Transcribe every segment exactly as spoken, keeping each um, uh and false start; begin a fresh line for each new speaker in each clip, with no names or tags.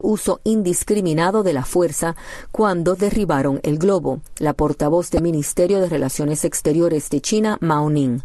uso indiscriminado de la fuerza cuando derribaron el globo. La portavoz del Ministerio de Relaciones Exteriores de China, Mao Ning.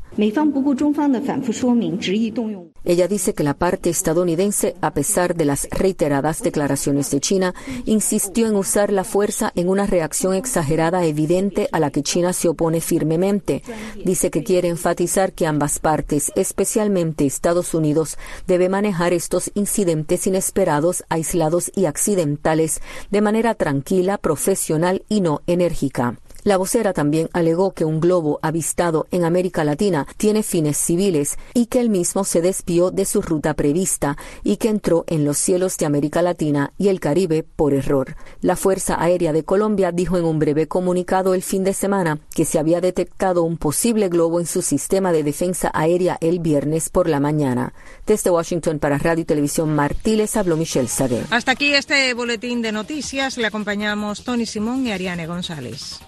Ella dice que la parte estadounidense, a pesar de las reiteradas declaraciones de China, insistió en usar la fuerza en una reacción exagerada evidente a la que China se opone firmemente. Dice que quiere enfatizar que ambas partes, especialmente Estados Unidos, debe manejar estos incidentes inesperados, aislados y accidentales de manera tranquila, profesional y no enérgica. La vocera también alegó que un globo avistado en América Latina tiene fines civiles y que el mismo se desvió de su ruta prevista y que entró en los cielos de América Latina y el Caribe por error. La Fuerza Aérea de Colombia dijo en un breve comunicado el fin de semana que se había detectado un posible globo en su sistema de defensa aérea el viernes por la mañana. Desde Washington para Radio y Televisión Martí les habló Michelle Sade.
Hasta aquí este boletín de noticias. Le acompañamos Tony Simón y Ariane González.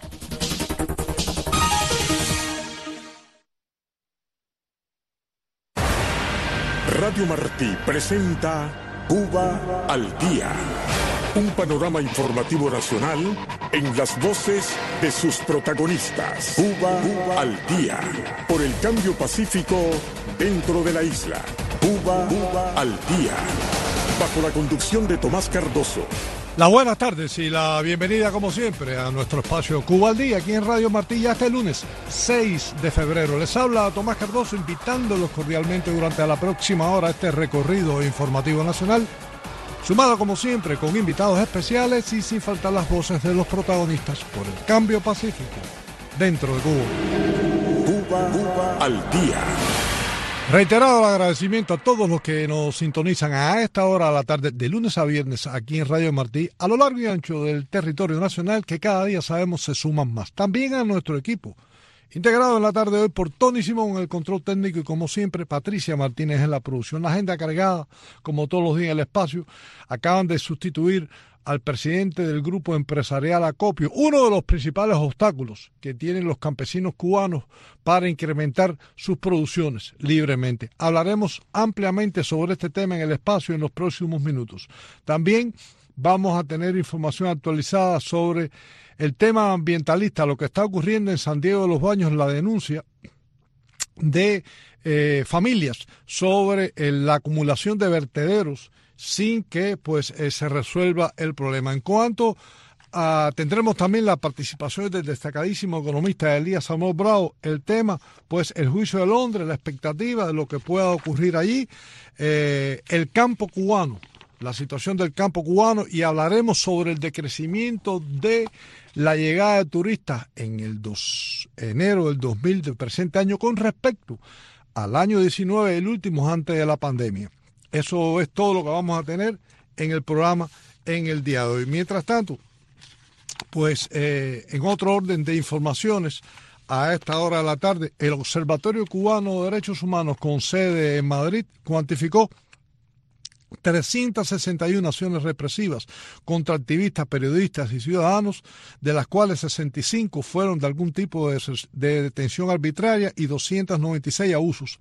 Radio Martí presenta Cuba al Día, un panorama informativo nacional en las voces de sus protagonistas. Cuba, Cuba al Día, por el cambio pacífico dentro de la isla. Cuba, Cuba al Día, bajo la conducción de Tomás Cardoso.
Las buenas tardes y la bienvenida como siempre a nuestro espacio Cuba al Día aquí en Radio Martí ya este lunes seis de febrero. Les habla Tomás Cardoso invitándolos cordialmente durante la próxima hora a este recorrido informativo nacional, sumado como siempre con invitados especiales y sin faltar las voces de los protagonistas por el cambio pacífico dentro de Cuba.
Cuba, Cuba al Día.
Reiterado el agradecimiento a todos los que nos sintonizan a esta hora de la tarde, de lunes a viernes, aquí en Radio Martí, a lo largo y ancho del territorio nacional, que cada día sabemos se suman más. También a nuestro equipo, integrado en la tarde de hoy por Tony Simón en el control técnico y como siempre Patricia Martínez en la producción. La agenda cargada, como todos los días en el espacio. Acaban de sustituir al presidente del grupo empresarial Acopio, uno de los principales obstáculos que tienen los campesinos cubanos para incrementar sus producciones libremente. Hablaremos ampliamente sobre este tema en el espacio en los próximos minutos. También vamos a tener información actualizada sobre el tema ambientalista, lo que está ocurriendo en San Diego de los Baños, la denuncia de eh, familias sobre eh, la acumulación de vertederos sin que pues eh, se resuelva el problema. En cuanto a, tendremos también la participación del destacadísimo economista Elías Samuel Bravo, el tema, pues el juicio de Londres, la expectativa de lo que pueda ocurrir allí, eh, el campo cubano, la situación del campo cubano, y hablaremos sobre el decrecimiento de la llegada de turistas en el dos, enero del dos mil del presente año con respecto al año diecinueve, el último antes de la pandemia. Eso es todo lo que vamos a tener en el programa en el día de hoy. Mientras tanto, pues eh, en otro orden de informaciones, a esta hora de la tarde, el Observatorio Cubano de Derechos Humanos con sede en Madrid cuantificó trescientas sesenta y una acciones represivas contra activistas, periodistas y ciudadanos, de las cuales sesenta y cinco fueron de algún tipo de, de detención arbitraria y doscientos noventa y seis abusos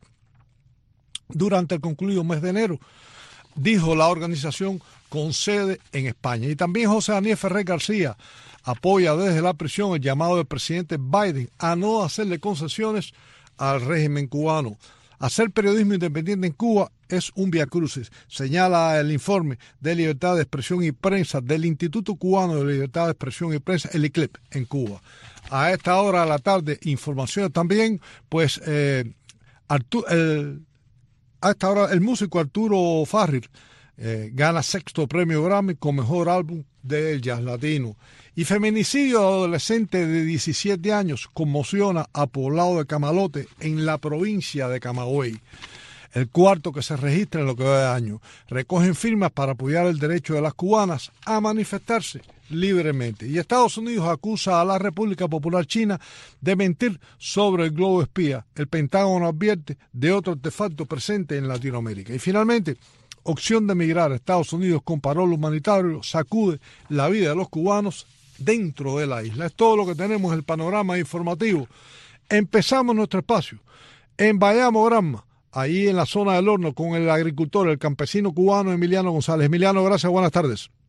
durante el concluido mes de enero, dijo la organización con sede en España. Y también José Daniel Ferrer García apoya desde la prisión el llamado del presidente Biden a no hacerle concesiones al régimen cubano. Hacer periodismo independiente en Cuba es un viacrucis, señala el informe de libertad de expresión y prensa del Instituto Cubano de Libertad de Expresión y Prensa, el I C L E P, en Cuba. A esta hora de la tarde, información también, pues eh, Arturo, el A esta hora, el músico Arturo Farril eh, gana sexto premio Grammy con mejor álbum de jazz latino. Y feminicidio de adolescente de diecisiete años conmociona a poblado de Camalote en la provincia de Camagüey. El cuarto que se registra en lo que va de año. Recogen firmas para apoyar el derecho de las cubanas a manifestarse libremente. Y Estados Unidos acusa a la República Popular China de mentir sobre el globo espía. El Pentágono advierte de otro artefacto presente en Latinoamérica. Y finalmente, opción de emigrar a Estados Unidos con parol humanitario sacude la vida de los cubanos dentro de la isla. Es todo lo que tenemos en el panorama informativo. Empezamos nuestro espacio en Bayamo, Granma, ahí en la zona del Horno, con el agricultor, el campesino cubano Emiliano González. Emiliano, gracias, buenas tardes.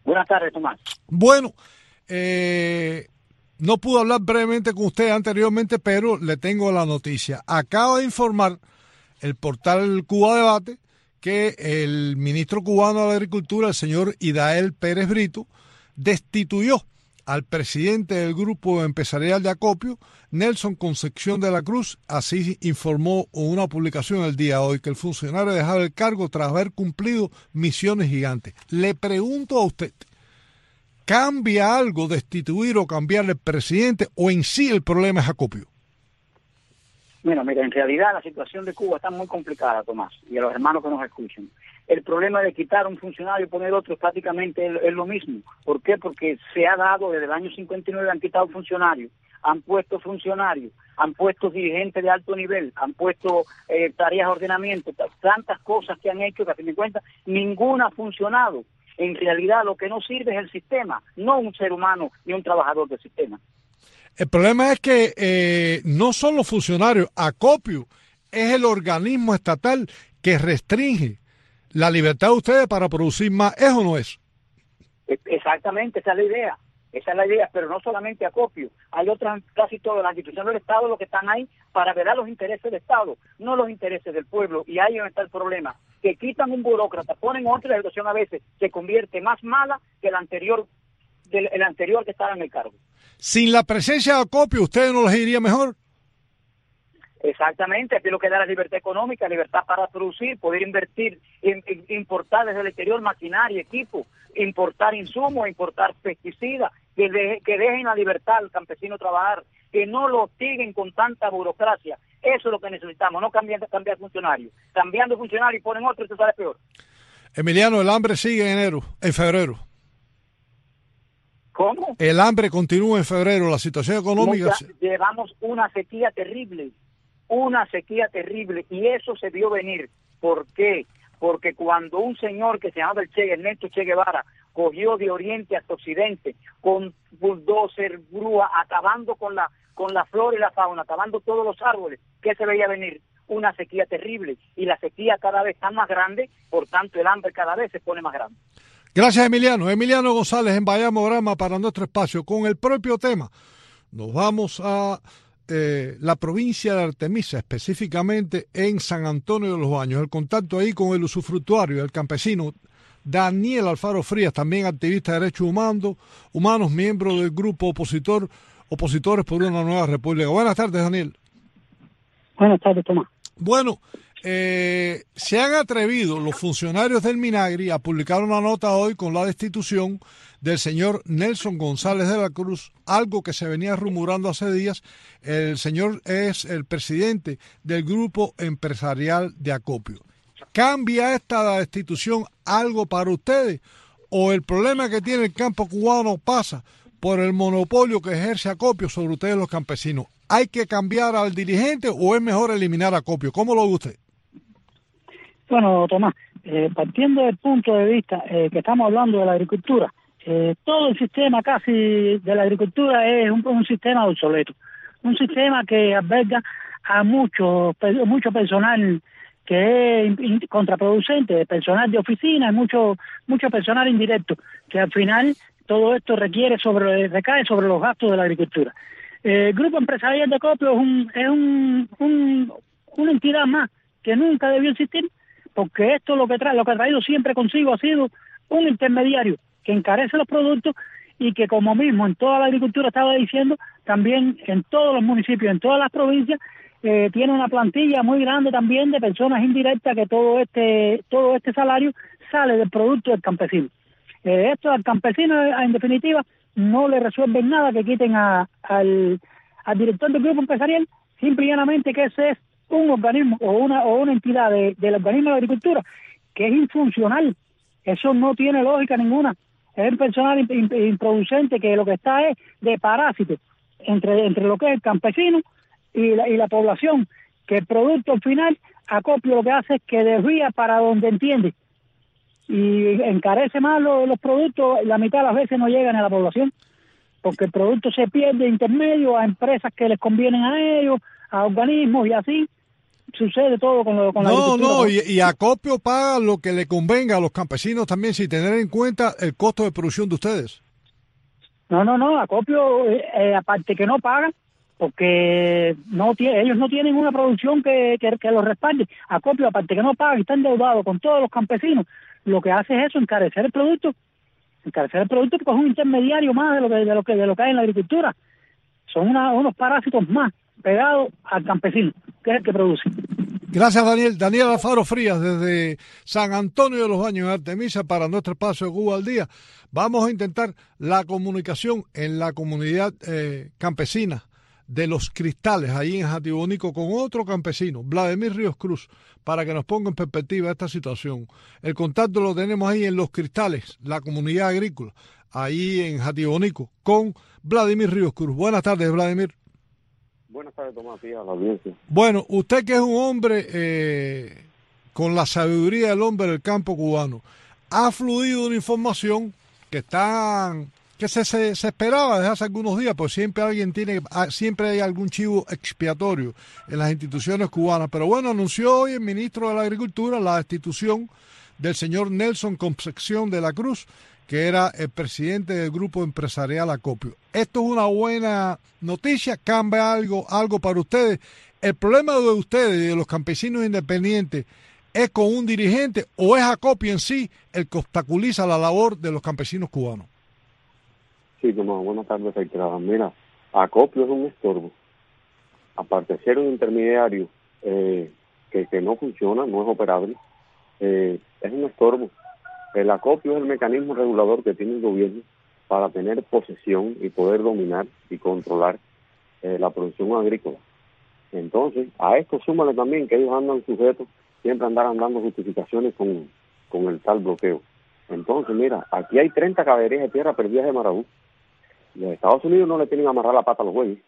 Buenas tardes, Tomás.
Bueno, eh, no pude hablar brevemente con usted anteriormente, pero le tengo la noticia. Acaba de informar el portal Cuba Debate que el ministro cubano de la Agricultura, el señor Idael Pérez Brito, destituyó al presidente del grupo empresarial de acopio, Nelson Concepción de la Cruz. Así informó en una publicación el día de hoy, que el funcionario dejaba el cargo tras haber cumplido misiones gigantes. Le pregunto a usted, ¿cambia algo destituir o cambiarle el presidente, o en sí el problema es acopio?
Bueno, mira, en realidad la situación de Cuba está muy complicada, Tomás, y a los hermanos que nos escuchan. El problema de quitar un funcionario y poner otro prácticamente es, es lo mismo. ¿Por qué? Porque se ha dado desde el año cincuenta y nueve, han quitado funcionarios, han puesto funcionarios, han puesto dirigentes de alto nivel, han puesto eh, tareas de ordenamiento, tantas cosas que han hecho que a fin de cuentas ninguna ha funcionado. En realidad lo que no sirve es el sistema, no un ser humano ni un trabajador del sistema.
El problema es que eh, no son los funcionarios, acopio es el organismo estatal que restringe la libertad de ustedes para producir más. ¿Es o no es?
Exactamente, esa es la idea. Esa es la idea, pero no solamente acopio. Hay otras, casi todas las instituciones del Estado, lo que están ahí para velar los intereses del Estado, no los intereses del pueblo. Y ahí está el problema, que quitan un burócrata, ponen otra, la situación a veces se convierte más mala que la anterior, del, el anterior que estaba en el cargo.
Sin la presencia de acopio, ¿ustedes no les iría mejor?
Exactamente, aquí lo que da la libertad económica, libertad para producir, poder invertir, in, in, importar desde el exterior maquinaria, equipo, importar insumos, importar pesticidas, que, de, que dejen la libertad al campesino trabajar, que no lo hostiguen con tanta burocracia. Eso es lo que necesitamos, no cambiar, cambiar funcionarios. Cambiando funcionarios y ponen otro, eso sale peor.
Emiliano, el hambre sigue en enero, en febrero.
¿Cómo?
El hambre continúa en febrero, la situación económica...
Mucha, llevamos una sequía terrible, una sequía terrible, y eso se vio venir. ¿Por qué? Porque cuando un señor que se llamaba el Che, Ernesto Che Guevara, cogió de oriente hasta occidente, con bulldozer, grúa, acabando con la, con la flora y la fauna, acabando todos los árboles, ¿qué se veía venir? Una sequía terrible, y la sequía cada vez está más grande, por tanto el hambre cada vez se pone más grande.
Gracias, Emiliano. Emiliano González en Bayamograma para nuestro espacio con el propio tema. Nos vamos a eh, la provincia de Artemisa, específicamente en San Antonio de los Baños. El contacto ahí con el usufructuario, el campesino Daniel Alfaro Frías, también activista de derechos humanos, humanos, miembro del grupo opositor Opositores por una Nueva República. Buenas tardes, Daniel.
Buenas tardes, Tomás.
Bueno, eh, se han atrevido los funcionarios del Minagri a publicar una nota hoy con la destitución del señor Nelson González de la Cruz, algo que se venía rumorando hace días. El señor es el presidente del grupo empresarial de acopio. ¿Cambia esta destitución algo para ustedes, o el problema que tiene el campo cubano pasa por el monopolio que ejerce acopio sobre ustedes los campesinos? ¿Hay que cambiar al dirigente o es mejor eliminar acopio? ¿Cómo lo ve usted?
Bueno, Tomás, eh, partiendo del punto de vista eh, que estamos hablando de la agricultura, eh, todo el sistema casi de la agricultura es un, un sistema obsoleto, un sistema que alberga a mucho, mucho personal que es contraproducente, personal de oficina, mucho mucho personal indirecto, que al final todo esto requiere sobre recae sobre los gastos de la agricultura. El Grupo Empresarial de Acopio es, un, es un, un, una entidad más que nunca debió existir, porque esto lo que trae, lo que ha traído siempre consigo ha sido un intermediario que encarece los productos y que, como mismo en toda la agricultura estaba diciendo, también en todos los municipios, en todas las provincias, eh, tiene una plantilla muy grande también de personas indirectas, que todo este todo este salario sale del producto del campesino. Eh, esto al campesino, en definitiva, no le resuelven nada que quiten a, al, al director del grupo empresarial, simple y llanamente que ese es un organismo o una o una entidad de, del organismo de agricultura que es infuncional. Eso no tiene lógica ninguna. Es un personal improducente que lo que está es de parásito entre, entre lo que es el campesino y la, y la población, que el producto al final, acopio lo que hace es que desvía para donde entiende y encarece más los, los productos. La mitad de las veces no llegan a la población, porque el producto se pierde intermedio a empresas que les convienen a ellos, a organismos y así, sucede todo con, lo, con la
No,
agricultura.
no, y, y Acopio paga lo que le convenga a los campesinos también, sin tener en cuenta el costo de producción de ustedes.
No, no, no, Acopio, eh, eh, aparte que no pagan, porque no tiene, ellos no tienen una producción que, que, que los respalde. Acopio, aparte que no paga y está endeudado con todos los campesinos, lo que hace es eso, encarecer el producto, encarecer el producto porque es un intermediario más de lo que de lo que de lo que hay en la agricultura. Son una, unos parásitos más pegados al campesino, que es el que produce.
Gracias, Daniel. Daniel Alfaro Frías, desde San Antonio de los Baños, en Artemisa, para nuestro espacio de Cuba al Día. Vamos a intentar la comunicación en la comunidad eh, campesina de Los Cristales, ahí en Jatibonico, con otro campesino, Vladimir Ríos Cruz, para que nos ponga en perspectiva esta situación. El contacto lo tenemos ahí en Los Cristales, la comunidad agrícola, ahí en Jatibonico, con Vladimir Ríos Cruz. Buenas tardes, Vladimir.
Buenas tardes, Tomás, a la audiencia.
Bueno, usted que es un hombre eh, con la sabiduría del hombre del campo cubano, ha fluido una información que están... que se, se, se esperaba desde hace algunos días, pues siempre alguien tiene, siempre hay algún chivo expiatorio en las instituciones cubanas. Pero bueno, anunció hoy el ministro de la Agricultura la destitución del señor Nelson Concepción de la Cruz, que era el presidente del grupo empresarial Acopio. Esto es una buena noticia, cambia algo, algo para ustedes. El problema de ustedes y de los campesinos independientes es con un dirigente o es Acopio en sí el que obstaculiza la labor de los campesinos cubanos.
Sí, Tomás, buenas tardes, reiteradas. Mira, Acopio es un estorbo. Aparte de ser un intermediario eh, que, que no funciona, no es operable, eh, es un estorbo. El Acopio es el mecanismo regulador que tiene el gobierno para tener posesión y poder dominar y controlar eh, la producción agrícola. Entonces, a esto súmale también que ellos andan sujetos, siempre andarán dando justificaciones con, con el tal bloqueo. Entonces, mira, aquí hay treinta caballerías de tierra perdidas de Marabú. Los Estados Unidos no le tienen que amarrar la pata a los bueyes.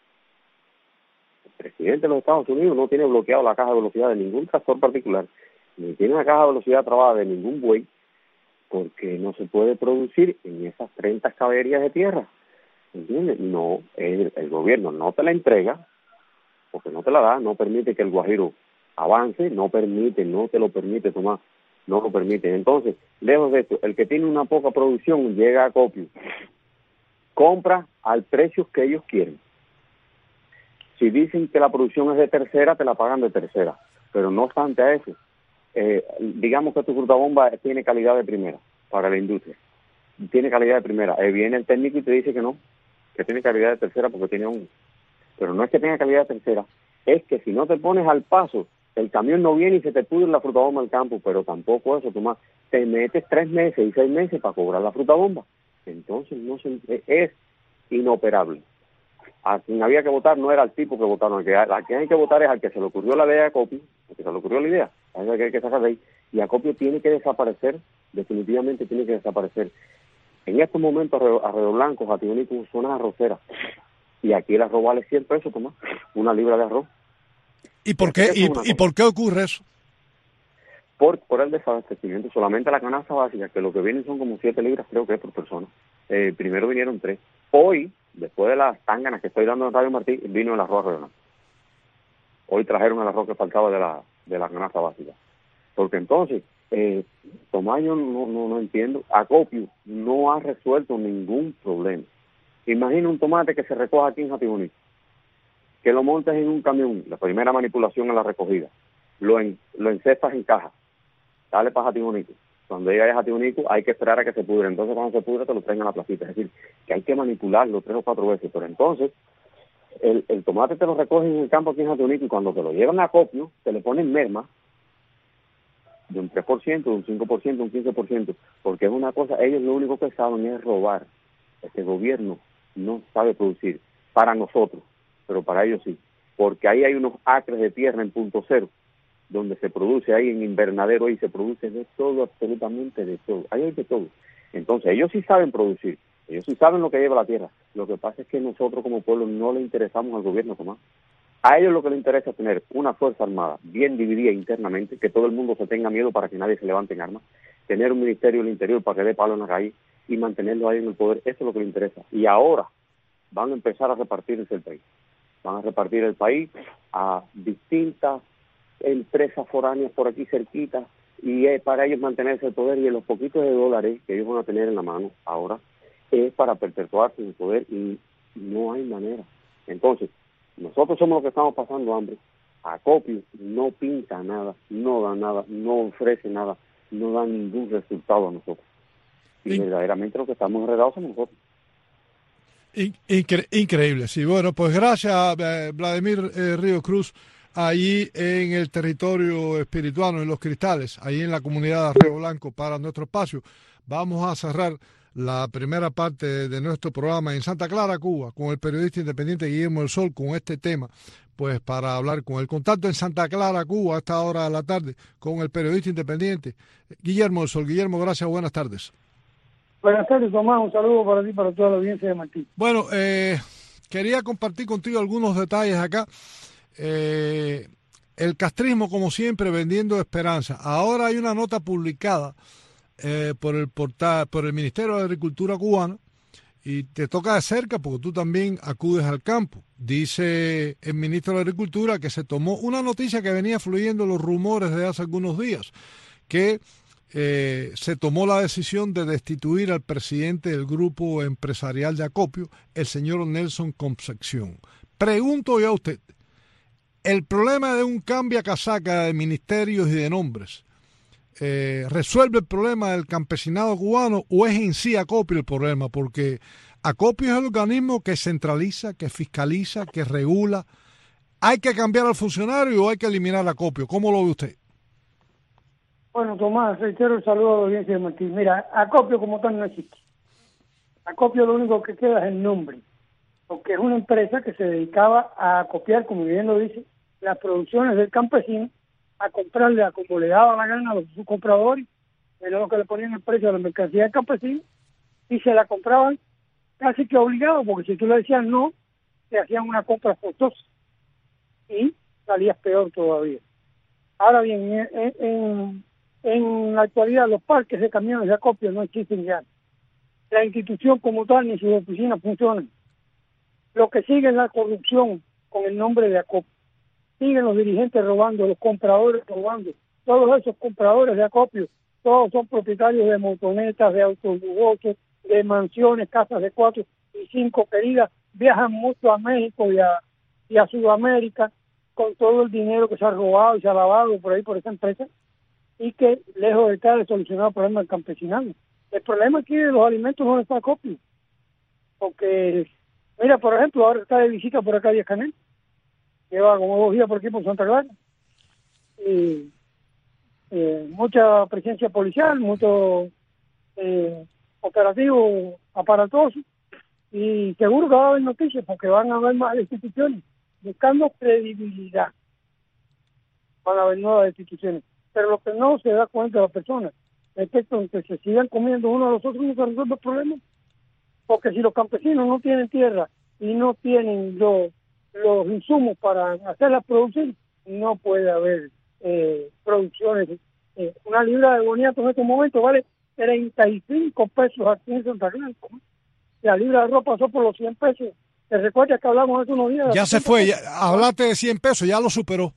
El presidente de los Estados Unidos no tiene bloqueado la caja de velocidad de ningún tractor particular, ni tiene la caja de velocidad trabada de ningún buey, porque no se puede producir en esas treinta caballerías de tierra. ¿Entiendes? No, el, el gobierno no te la entrega, porque no te la da, no permite que el guajiro avance, no permite, no te lo permite tomar, no lo permite. Entonces, lejos de esto, el que tiene una poca producción llega a Acopio, compra al precio que ellos quieren. Si dicen que la producción es de tercera, te la pagan de tercera, pero no obstante a eso, eh, digamos que tu fruta bomba tiene calidad de primera para la industria, tiene calidad de primera, eh, viene el técnico y te dice que no, que tiene calidad de tercera porque tiene un, pero no es que tenga calidad de tercera, es que si no te pones al paso, el camión no viene y se te pudre la fruta bomba al campo, pero tampoco eso, Tomás, te metes tres meses y seis meses para cobrar la fruta bomba. Entonces no se, es inoperable. A quien había que votar no era el tipo que votaron, a quien, a quien hay que votar es al que se le ocurrió la idea de Acopio, al que se le ocurrió la idea, a ese que hay que sacar de ahí, y Acopio tiene que desaparecer, definitivamente tiene que desaparecer. En estos momentos Arroyo Blanco, Jatibonico, son unas arroceras, y aquí el arroz vale cien pesos, Tomás, una libra de arroz.
¿Y por qué, y, y por qué ocurre eso?
Por, por el desabastecimiento, solamente la canasta básica, que lo que vienen son como siete libras, creo que es por persona. Eh, primero vinieron tres. Hoy, después de las tánganas que estoy dando en Radio Martí, vino el arroz regional. Hoy trajeron el arroz que faltaba de la de la canasta básica. Porque entonces, eh, Tomás, yo no, no, no entiendo, Acopio no ha resuelto ningún problema. Imagina un tomate que se recoja aquí en Jatibonico, que lo montes en un camión, la primera manipulación en la recogida, lo, en, lo encestas en caja, dale para Jatibonico. Cuando llegue a Jatibonico hay que esperar a que se pudre. Entonces cuando se pudre te lo traen a la placita. Es decir, que hay que manipularlo tres o cuatro veces. Pero entonces el, el tomate te lo recogen en el campo aquí en Jatibonico y cuando te lo llevan a Acopio te le ponen merma de un tres por ciento, de un cinco por ciento, de un quince por ciento. Porque es una cosa, ellos lo único que saben es robar. Este gobierno no sabe producir para nosotros, pero para ellos sí. Porque ahí hay unos acres de tierra en punto cero, donde se produce, ahí en invernadero, ahí se produce de todo, absolutamente de todo, ahí hay de todo. Entonces ellos sí saben producir, ellos sí saben lo que lleva la tierra. Lo que pasa es que nosotros como pueblo no le interesamos al gobierno, Tomás. A ellos lo que les interesa es tener una fuerza armada bien dividida internamente, que todo el mundo se tenga miedo para que nadie se levante en armas, tener un ministerio del interior para que dé palo en la calle y mantenerlo ahí en el poder. Eso es lo que les interesa. Y ahora van a empezar a repartirse el país. Van a repartir el país a distintas empresas foráneas por aquí cerquita, y es para ellos mantenerse el poder, y los poquitos de dólares que ellos van a tener en la mano ahora es para perpetuarse en el poder, y no hay manera. Entonces, nosotros somos los que estamos pasando hambre. Acopio no pinta nada, no da nada, no ofrece nada, no da ningún resultado a nosotros. Y In... verdaderamente lo que estamos enredados somos nosotros.
Incre increíble, sí. Bueno, pues gracias, eh, Vladimir eh, Río Cruz, allí en el territorio espirituano, en Los Cristales, ahí en la comunidad de Río Blanco, para nuestro espacio. Vamos a cerrar la primera parte de nuestro programa en Santa Clara, Cuba, con el periodista independiente Guillermo del Sol, con este tema, pues para hablar con el contacto en Santa Clara, Cuba, a esta hora de la tarde, con el periodista independiente Guillermo del Sol. Guillermo, gracias, buenas tardes.
Buenas tardes, Tomás, un saludo para ti y para toda la audiencia de Martín.
Bueno, eh, quería compartir contigo algunos detalles acá. Eh, el castrismo, como siempre, vendiendo esperanza. Ahora hay una nota publicada Eh, por el portal, por el Ministerio de Agricultura cubano, y te toca de cerca porque tú también acudes al campo. Dice el ministro de Agricultura que se tomó una noticia que venía fluyendo los rumores de hace algunos días, que eh, se tomó la decisión de destituir al presidente del grupo empresarial de acopio, el señor Nelson Concepción. Pregunto yo a usted, el problema de un cambia casaca de ministerios y de nombres, Eh, ¿resuelve el problema del campesinado cubano o es en sí Acopio el problema? Porque Acopio es el organismo que centraliza, que fiscaliza, que regula. ¿Hay que cambiar al funcionario o hay que eliminar Acopio? ¿Cómo lo ve usted?
Bueno, Tomás, reitero el saludo a la audiencia de Martín. Mira, Acopio como tal no existe. Acopio lo único que queda es el nombre, porque es una empresa que se dedicaba a copiar, como bien lo dice, las producciones del campesino, a comprarle a como le daba la gana a los sus compradores, era lo que le ponían el precio a la mercancía del campesino, y se la compraban casi que obligado, porque si tú le decías no, te hacían una compra forzosa y salías peor todavía. Ahora bien, en, en, en la actualidad los parques de camiones de acopio no existen ya. La institución como tal ni sus oficinas funcionan. Lo que sigue es la corrupción con el nombre de acopio. Siguen los dirigentes robando, los compradores robando. Todos esos compradores de acopio, todos son propietarios de motonetas, de autos lujosos, de mansiones, casas de cuatro y cinco queridas, viajan mucho a México y a, y a Sudamérica con todo el dinero que se ha robado y se ha lavado por ahí por esa empresa, y que lejos de estar de solucionar el problema del campesinado. El problema aquí de los alimentos no está acopio, porque, mira, por ejemplo, ahora está de visita por acá Díaz Canel, lleva como dos días por aquí por Santa Clara, y eh, mucha presencia policial, mucho eh, operativo aparatoso, y seguro que va a haber noticias porque van a haber más instituciones buscando credibilidad, van a haber nuevas instituciones, pero lo que no se da cuenta de las personas es que entonces se sigan comiendo uno a los otros no se resuelve el problema, porque si los campesinos no tienen tierra y no tienen los los insumos para hacer la producción, no puede haber eh, producciones. Eh, una libra de boniato en este momento vale treinta y cinco pesos aquí en Santa Clara. La libra de arroz pasó por los cien pesos. ¿Te recuerdas que hablamos hace unos días?
Ya se fue, ya, hablaste de cien pesos, ya lo superó.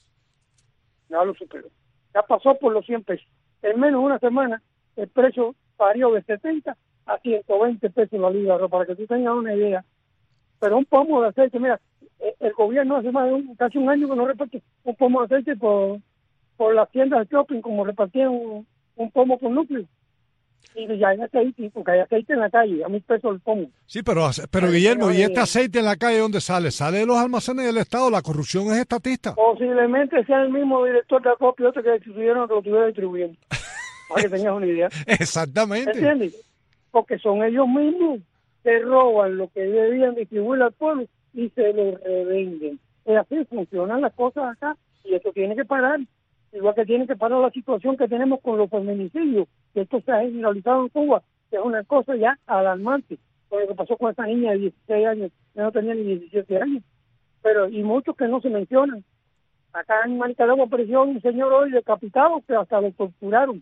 Ya lo superó. Ya pasó por los cien pesos. En menos de una semana el precio varió de setenta a ciento veinte pesos la libra de arroz, para que tú tengas una idea. Pero un pomo de aceite, mira, el gobierno hace más de un, casi un año que no reparte un pomo de aceite por, por las tiendas de shopping, como repartían un, un pomo con núcleo. Y ya hay aceite, porque hay aceite en la calle, a mil pesos el pomo.
Sí, pero, pero Guillermo, ¿y este aceite en la calle dónde sale? ¿Sale de los almacenes del Estado? La corrupción es estatista.
Posiblemente sea el mismo director de acopio otro que distribuyeron que lo estuviera distribuyendo. Para que tengas una idea.
Exactamente.
¿Entiendes? Porque son ellos mismos que roban lo que debían distribuir al pueblo y se lo revenden. Es así, funcionan las cosas acá y esto tiene que parar. Igual que tiene que parar la situación que tenemos con los feminicidios, que esto se ha generalizado en Cuba, que es una cosa ya alarmante. Por lo que pasó con esa niña de dieciséis años, que no tenía ni diecisiete años. Pero, y muchos que no se mencionan. Acá en Nicaragua apareció un señor hoy decapitado que hasta lo torturaron.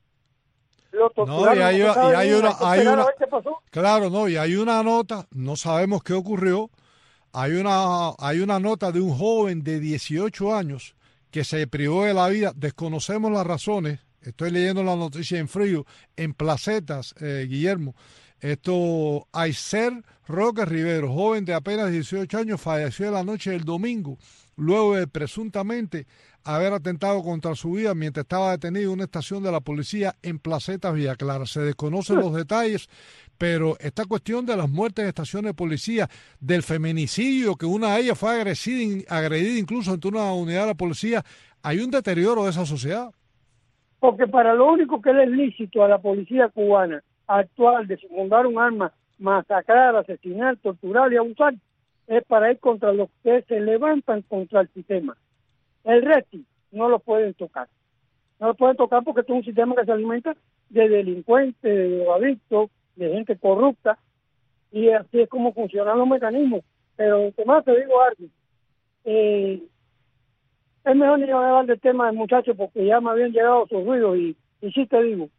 Lo
no, y hay, y hay una, hay una claro, no, y hay una nota, no sabemos qué ocurrió, hay una, hay una nota de un joven de dieciocho años que se privó de la vida, desconocemos las razones, estoy leyendo la noticia en frío, en Placetas, eh, Guillermo, esto, Aicer Roque Rivero, joven de apenas dieciocho años, falleció la noche del domingo, luego de presuntamente haber atentado contra su vida mientras estaba detenido en una estación de la policía en Placetas, Villa Clara. Se desconocen los detalles, pero esta cuestión de las muertes en estaciones de policía, del feminicidio, que una de ellas fue agredida, agredida incluso ante una unidad de la policía, hay un deterioro de esa sociedad.
Porque para lo único que le es lícito a la policía cubana actual de fundar un arma, masacrar, asesinar, torturar y abusar, es para ir contra los que se levantan contra el sistema. El resto no lo pueden tocar. No lo pueden tocar porque es un sistema que se alimenta de delincuentes, de adictos, de gente corrupta, y así es como funcionan los mecanismos. Pero además te digo algo, eh, es mejor ni hablar del tema del muchacho porque ya me habían llegado sus ruidos y, y sí te digo,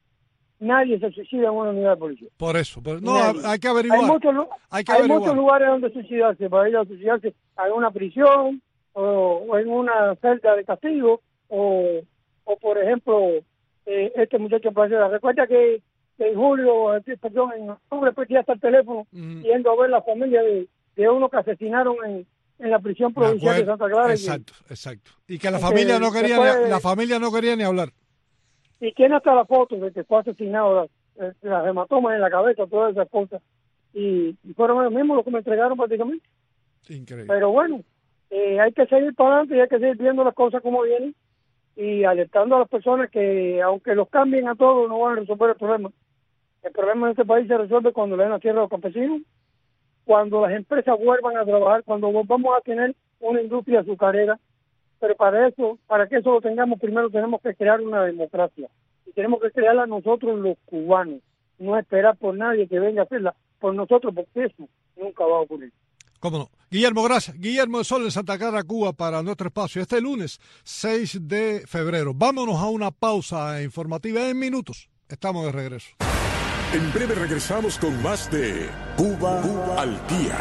nadie se suicida en una unidad de policía.
Por eso, por, no, nadie. hay que averiguar.
Hay muchos,
hay, que
hay
averiguar.
muchos lugares donde suicidarse, para ir a suicidarse en una prisión o, o en una celda de castigo o, o por ejemplo, eh, este muchacho en Plaza. Recuerda que, que en julio, perdón, en octubre, pues ya está el teléfono mm. yendo a ver la familia de, de uno que asesinaron en, en la prisión provincial de, de Santa Clara.
Exacto, y, exacto. Y que la familia que, no quería después, ni, la familia no quería ni hablar.
Y tiene hasta la foto de que fue asesinado, las, las hematomas en la cabeza, todas esas cosas. Y, y fueron ellos mismos los que me entregaron prácticamente.
Increíble.
Pero bueno, eh, hay que seguir para adelante y hay que seguir viendo las cosas como vienen y alertando a las personas que aunque los cambien a todos no van a resolver el problema. El problema en este país se resuelve cuando le den la tierra a los campesinos, cuando las empresas vuelvan a trabajar, cuando vamos a tener una industria azucarera. Pero para eso, para que eso lo tengamos, primero tenemos que crear una democracia. Y tenemos que crearla nosotros los cubanos. No esperar por nadie que venga a hacerla por nosotros, porque eso nunca va a ocurrir.
¿Cómo no? Guillermo, gracias. Guillermo de Sol en Santa Clara, Cuba, para nuestro espacio. Este lunes, seis de febrero. Vámonos a una pausa informativa en minutos. Estamos de regreso.
En breve regresamos con más de Cuba, Cuba al Día.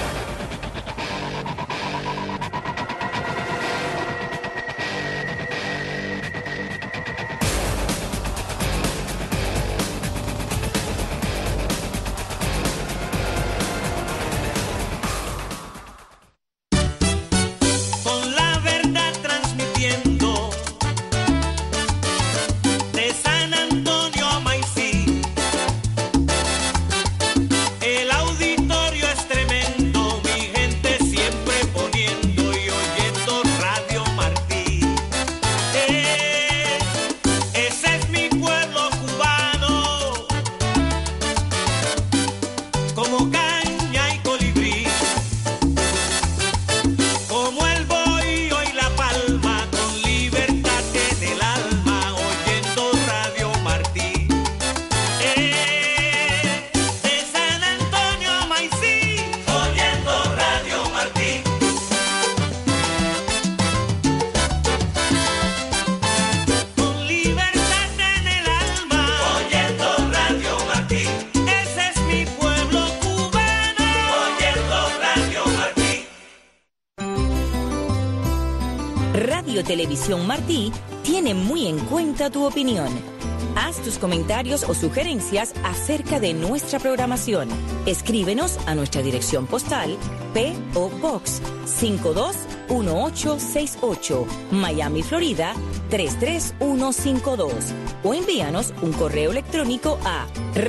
Televisión Martí tiene muy en cuenta tu opinión. Haz tus comentarios o sugerencias acerca de nuestra programación. Escríbenos a nuestra dirección postal P O Box cinco dos uno ocho seis ocho, Miami, Florida tres tres uno cinco dos o envíanos un correo electrónico a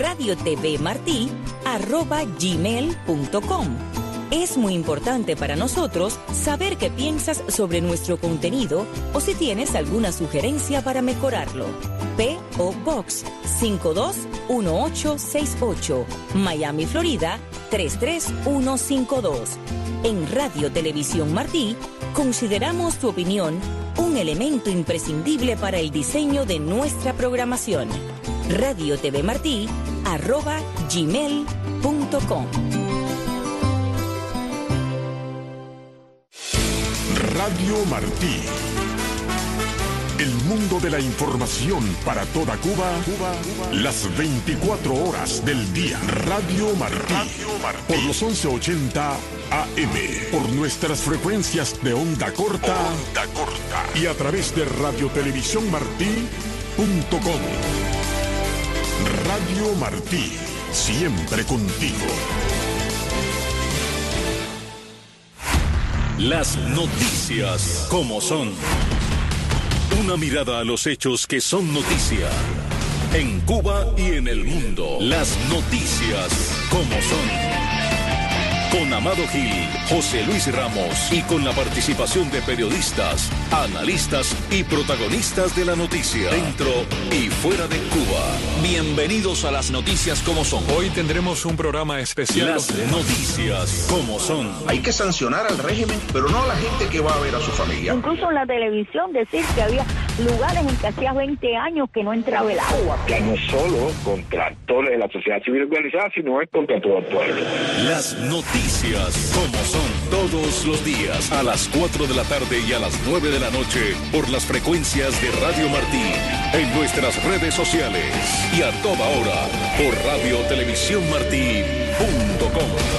radiotvmartí arroba gmail punto com. Es muy importante para nosotros saber qué piensas sobre nuestro contenido o si tienes alguna sugerencia para mejorarlo. P O Box cinco dos uno ocho seis ocho, Miami, Florida tres tres uno cinco dos. En Radio Televisión Martí consideramos tu opinión un elemento imprescindible para el diseño de nuestra programación. radiotvmartí arroba gmail punto com.
Radio Martí, El mundo de la información para toda Cuba, Cuba, Cuba. Las veinticuatro horas del día. Radio Martí. Radio Martí. Por los once ochenta A M. Por nuestras frecuencias de onda corta. Onda corta. Y a través de radio televisión martí punto com. Radio Martí. Siempre contigo.
Las noticias como son. Una mirada a los hechos que son noticia. En Cuba y en el mundo. Las noticias como son. Con Amado Gil, José Luis Ramos y con la participación de periodistas, analistas y protagonistas de la noticia, dentro y fuera de Cuba. Bienvenidos a las noticias como son.
Hoy tendremos un programa especial.
Las noticias como son.
Hay que sancionar al régimen, pero no a la gente que va a ver a su familia.
Incluso en la televisión decir que había lugares en que hacía veinte años que no entraba el agua.
Que no solo contra actores de la sociedad civil organizada, sino es contra todo el pueblo.
Las noticias como son, todos los días a las cuatro de la tarde y a las nueve de la noche por las frecuencias de Radio Martí, en nuestras redes sociales y a toda hora por radio televisión martí punto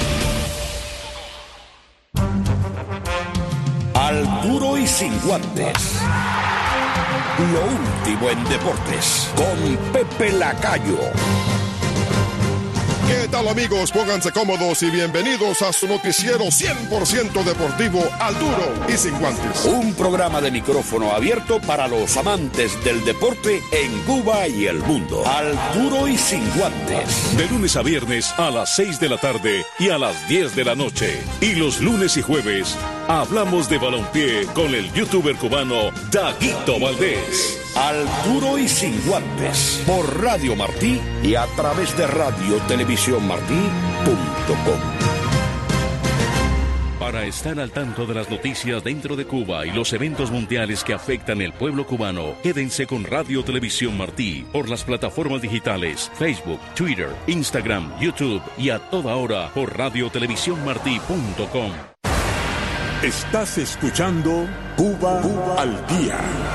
com.
Al duro y sin guantes. Lo último en deportes con Pepe Lacayo.
¿Qué tal, amigos? Pónganse cómodos y bienvenidos a su noticiero cien por ciento deportivo Al Duro y Sin Guantes.
Un programa de micrófono abierto para los amantes del deporte en Cuba y el mundo. Al Duro y Sin Guantes.
De lunes a viernes a las seis de la tarde y a las diez de la noche. Y los lunes y jueves hablamos de balompié con el youtuber cubano Daguito Valdés.
Al Duro y Sin Guantes, por Radio Martí y a través de radio televisión martí punto com.
Para estar al tanto de las noticias dentro de Cuba y los eventos mundiales que afectan el pueblo cubano, quédense con Radio Televisión Martí por las plataformas digitales Facebook, Twitter, Instagram, YouTube y a toda hora por radio televisión martí punto com.
Estás escuchando Cuba, Cuba al Día.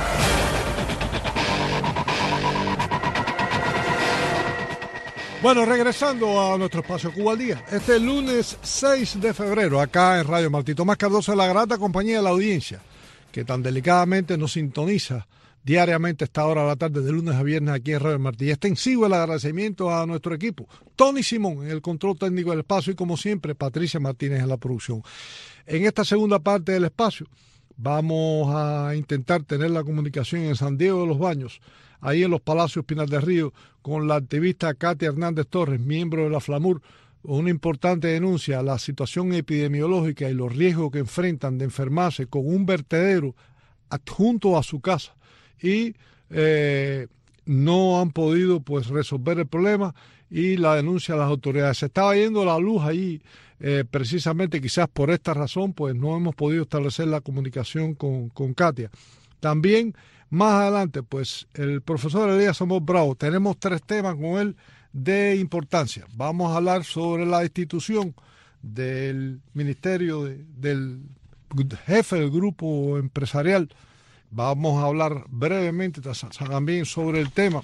Bueno, regresando a nuestro espacio Cuba al Día, este lunes seis de febrero, acá en Radio Martí, Tomás Cardoso de la grata compañía de la audiencia, que tan delicadamente nos sintoniza diariamente a esta hora de la tarde, de lunes a viernes aquí en Radio Martí. Extensivo el agradecimiento a nuestro equipo, Tony Simón en el control técnico del espacio y como siempre, Patricia Martínez en la producción. En esta segunda parte del espacio vamos a intentar tener la comunicación en San Diego de los Baños, ahí en los Palacios Pinar del Río, con la activista Katia Hernández Torres, miembro de la FLAMUR, una importante denuncia a la situación epidemiológica y los riesgos que enfrentan de enfermarse con un vertedero adjunto a su casa y eh, no han podido pues resolver el problema y la denuncia a las autoridades. Se estaba yendo la luz ahí, eh, precisamente quizás por esta razón pues no hemos podido establecer la comunicación con, con Katia. También más adelante, pues, el profesor Elías Amor Bravo, tenemos tres temas con él de importancia. Vamos a hablar sobre la institución del ministerio, de, del jefe del grupo empresarial. Vamos a hablar brevemente también sobre el tema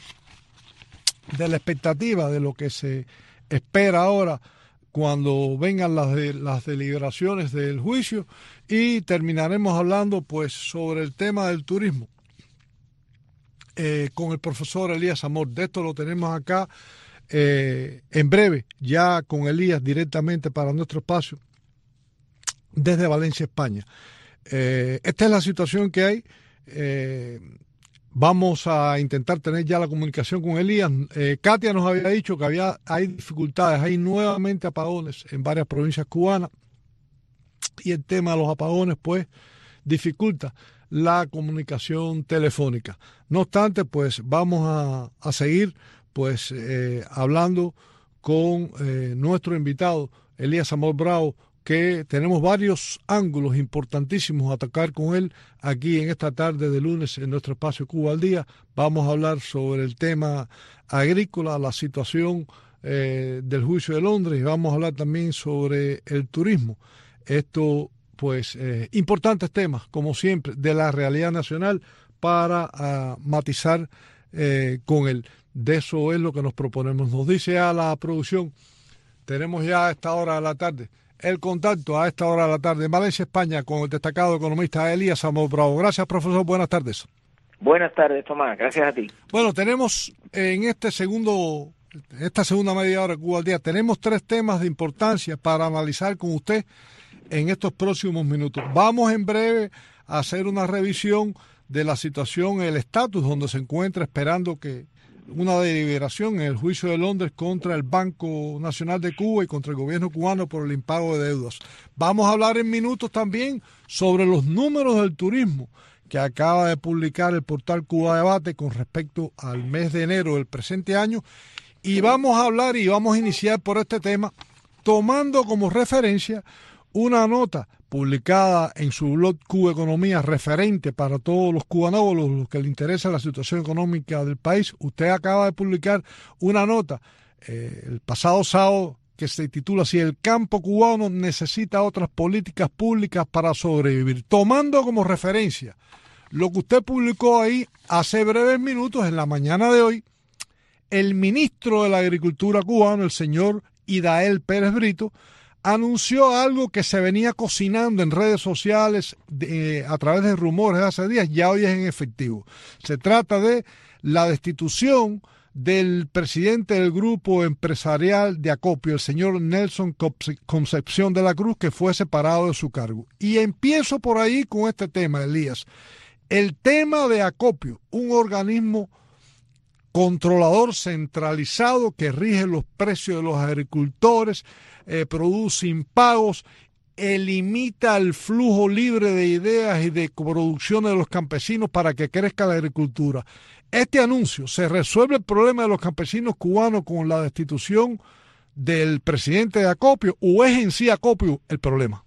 de la expectativa de lo que se espera ahora cuando vengan las, de, las deliberaciones del juicio y terminaremos hablando, pues, sobre el tema del turismo. Eh, con el profesor Elías Amor. De esto lo tenemos acá eh, en breve, ya con Elías directamente para nuestro espacio desde Valencia, España. Eh, esta es la situación que hay. Eh, vamos a intentar tener ya la comunicación con Elías. Eh, Katia nos había dicho que había hay dificultades, hay nuevamente apagones en varias provincias cubanas y el tema de los apagones pues dificulta la comunicación telefónica. No obstante, pues vamos a, a seguir pues eh, hablando con eh, nuestro invitado Elías Amor Bravo, que tenemos varios ángulos importantísimos a atacar con él aquí en esta tarde de lunes en nuestro espacio Cuba al Día. Vamos a hablar sobre el tema agrícola, la situación eh, del juicio de Londres y vamos a hablar también sobre el turismo. Esto pues eh, importantes temas, como siempre, de la realidad nacional para uh, matizar eh, con él. De eso es lo que nos proponemos. Nos dice a la producción, tenemos ya a esta hora de la tarde el contacto a esta hora de la tarde en Valencia, España, con el destacado economista Elías Amor Bravo. Gracias, profesor. Buenas tardes.
Buenas tardes, Tomás. Gracias a ti.
Bueno, tenemos en este segundo, esta segunda media hora de Cuba al Día, tenemos tres temas de importancia para analizar con usted en estos próximos minutos. Vamos en breve a hacer una revisión de la situación, el estatus donde se encuentra, esperando que una deliberación en el juicio de Londres contra el Banco Nacional de Cuba y contra el gobierno cubano por el impago de deudas. Vamos a hablar en minutos también sobre los números del turismo que acaba de publicar el portal Cuba Debate con respecto al mes de enero del presente año. Y vamos a hablar y vamos a iniciar por este tema tomando como referencia una nota publicada en su blog Cuba Economía, referente para todos los cubanos, los, los que les interesa la situación económica del país. Usted acaba de publicar una nota eh, el pasado sábado que se titula así: el campo cubano necesita otras políticas públicas para sobrevivir, tomando como referencia lo que usted publicó ahí hace breves minutos en la mañana de hoy. El ministro de la Agricultura cubano, el señor Idael Pérez Brito, anunció algo que se venía cocinando en redes sociales de, a través de rumores de hace días, ya hoy es en efectivo. Se trata de la destitución del presidente del grupo empresarial de Acopio, el señor Nelson Concepción de la Cruz, que fue separado de su cargo. Y empiezo por ahí con este tema, Elías. El tema de Acopio, un organismo controlador centralizado que rige los precios de los agricultores, eh, produce impagos, eh, limita el flujo libre de ideas y de producción de los campesinos para que crezca la agricultura. Este anuncio, ¿se resuelve el problema de los campesinos cubanos con la destitución del presidente de Acopio o es en sí Acopio el problema?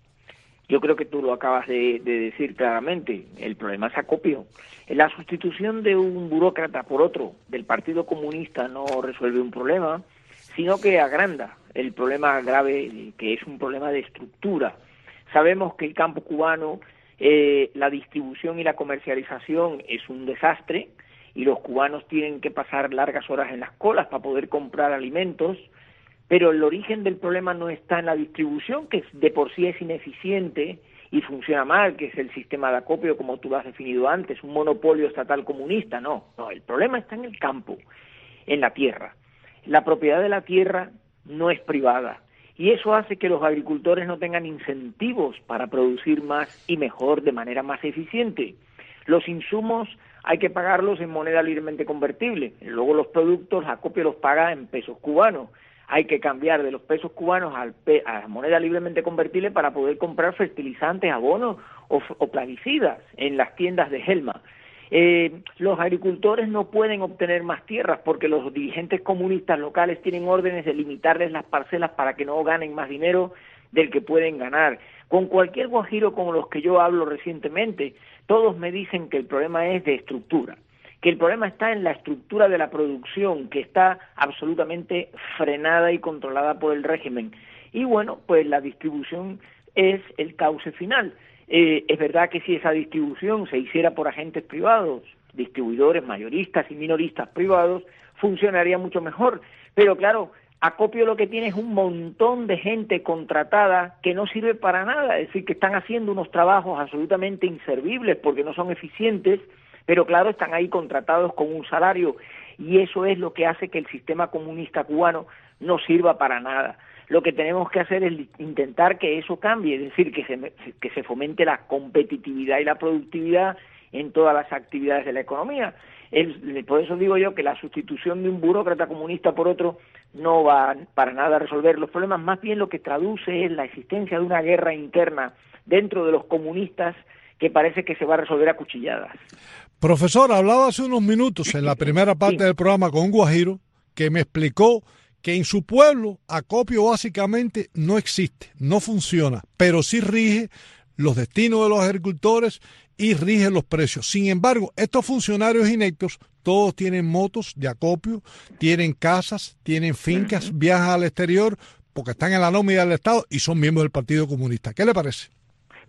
Yo creo que tú lo acabas de, de decir claramente. El problema es Acopio. La sustitución de un burócrata por otro del Partido Comunista no resuelve un problema, sino que agranda el problema grave, que es un problema de estructura. Sabemos que el campo cubano, eh, la distribución y la comercialización es un desastre, y los cubanos tienen que pasar largas horas en las colas para poder comprar alimentos, pero el origen del problema no está en la distribución, que de por sí es ineficiente y funciona mal, que es el sistema de acopio, como tú lo has definido antes, un monopolio estatal comunista. No, no, el problema está en el campo, en la tierra. La propiedad de la tierra no es privada, y eso hace que los agricultores no tengan incentivos para producir más y mejor, de manera más eficiente. Los insumos hay que pagarlos en moneda libremente convertible, luego los productos Acopio los paga en pesos cubanos. Hay que cambiar de los pesos cubanos al pe a la moneda libremente convertible para poder comprar fertilizantes, abonos o, o plaguicidas en las tiendas de Helma. Eh, los agricultores no pueden obtener más tierras porque los dirigentes comunistas locales tienen órdenes de limitarles las parcelas para que no ganen más dinero del que pueden ganar. Con cualquier guajiro con los que yo hablo recientemente, todos me dicen que el problema es de estructura, que el problema está en la estructura de la producción, que está absolutamente frenada y controlada por el régimen. Y bueno, pues la distribución es el cauce final. Eh, es verdad que si esa distribución se hiciera por agentes privados, distribuidores mayoristas y minoristas privados, funcionaría mucho mejor. Pero claro, Acopio lo que tiene es un montón de gente contratada que no sirve para nada, es decir, que están haciendo unos trabajos absolutamente inservibles porque no son eficientes, pero claro, están ahí contratados con un salario, y eso es lo que hace que el sistema comunista cubano no sirva para nada. Lo que tenemos que hacer es intentar que eso cambie, es decir, que se, que se fomente la competitividad y la productividad en todas las actividades de la economía. El, por eso digo yo que la sustitución de un burócrata comunista por otro no va para nada a resolver los problemas, más bien lo que traduce es la existencia de una guerra interna dentro de los comunistas que parece que se va a resolver a cuchilladas.
Profesor, hablaba hace unos minutos en la primera parte sí. del programa con un guajiro que me explicó que en su pueblo Acopio básicamente no existe, no funciona, pero sí rige los destinos de los agricultores y rige los precios. Sin embargo, estos funcionarios ineptos, todos tienen motos de Acopio, tienen casas, tienen fincas, viajan al exterior porque están en la nómina del Estado y son miembros del Partido Comunista. ¿Qué le parece?